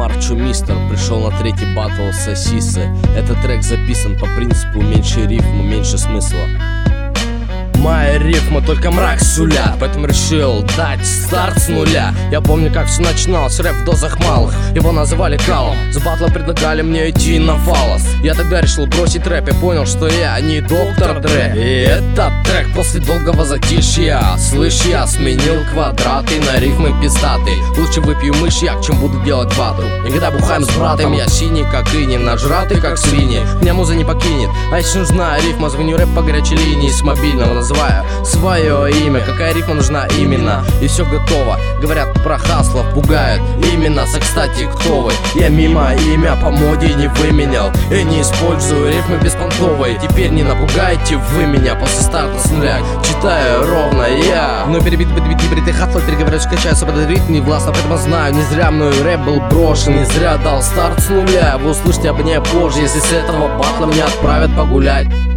Марчо Мистер пришел на третий батл сосисы. Этот трек записан по принципу меньше рифма, меньше смысла. Мои рифмы только мрак сулят, поэтому решил дать старт с нуля. Я помню, как все начиналось, рэп в дозах малых. Его называли калом, с батла предлагали мне идти на фалос. Я тогда решил бросить рэп и понял, что я не доктор Дре. И этот трек после долгого затишья. Слышь, я сменил квадраты на рифмы пиздатые. Лучше выпью мышьяк, чем буду делать вату. И когда бухаем с братом, я синий как иней, нажратый как свиньи. Меня муза не покинет, а если нужна рифма, звоню рэп по горячей линии с мобильного, называю свое имя, какая рифма нужна именно. И все готово, говорят про хаслов, пугают именно. Кстати, кто вы? Я мимо имя по моде не выменял и не использую рифмы беспонтовые. Теперь не напугайте вы меня после старта с нуля. Читаю ровно я. Но перебитый хасло, переговорю, скачаю свободный ритм, не властно, поэтому знаю, не зря мной рэп был брошен, не зря дал старт с нуля. Вы услышите об ней позже, если с этого батла меня отправят погулять.